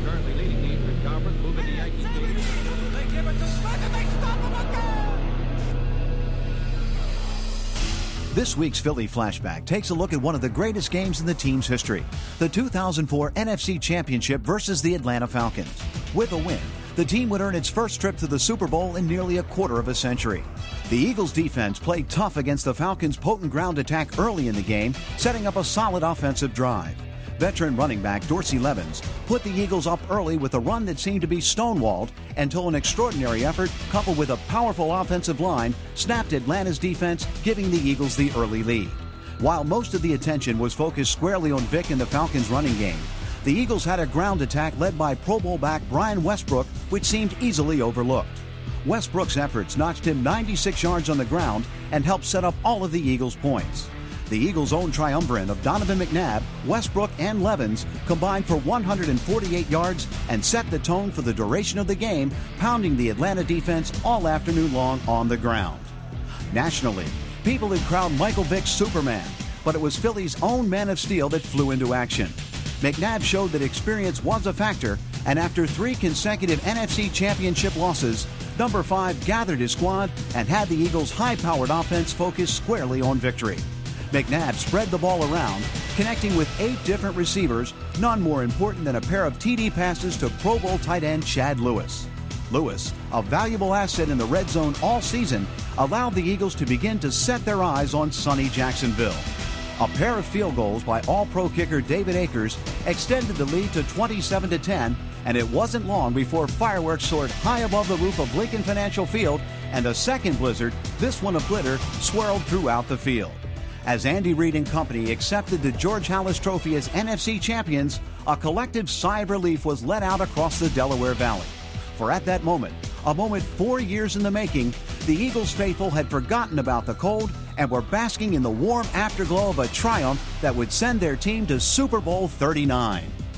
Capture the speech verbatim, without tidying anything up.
currently leading teams in conference, move into Yankee Stadium. They give it to Smith and they stop him again! This week's Philly Flashback takes a look at one of the greatest games in the team's history, the two thousand four N F C Championship versus the Atlanta Falcons. With a win, the team would earn its first trip to the Super Bowl in nearly a quarter of a century. The Eagles' defense played tough against the Falcons' potent ground attack early in the game, setting up a solid offensive drive. Veteran running back Dorsey Levens put the Eagles up early with a run that seemed to be stonewalled until an extraordinary effort, coupled with a powerful offensive line, snapped Atlanta's defense, giving the Eagles the early lead. While most of the attention was focused squarely on Vic and the Falcons' running game, the Eagles had a ground attack led by Pro Bowl back Brian Westbrook, which seemed easily overlooked. Westbrook's efforts notched him ninety-six yards on the ground and helped set up all of the Eagles' points. The Eagles' own triumvirate of Donovan McNabb, Westbrook, and Levens combined for one hundred forty-eight yards and set the tone for the duration of the game, pounding the Atlanta defense all afternoon long on the ground. Nationally, people had crowned Michael Vick Superman, but it was Philly's own Man of Steel that flew into action. McNabb showed that experience was a factor, and after three consecutive N F C Championship losses, number five gathered his squad and had the Eagles' high-powered offense focused squarely on victory. McNabb spread the ball around, connecting with eight different receivers, none more important than a pair of T D passes to Pro Bowl tight end Chad Lewis. Lewis, a valuable asset in the red zone all season, allowed the Eagles to begin to set their eyes on sunny Jacksonville. A pair of field goals by All-Pro kicker David Akers extended the lead to twenty-seven to ten, and it wasn't long before fireworks soared high above the roof of Lincoln Financial Field, and a second blizzard, this one of glitter, swirled throughout the field. As Andy Reid and company accepted the George Halas Trophy as N F C champions, a collective sigh of relief was let out across the Delaware Valley. For at that moment, a moment four years in the making, the Eagles faithful had forgotten about the cold and were basking in the warm afterglow of a triumph that would send their team to Super Bowl thirty-nine.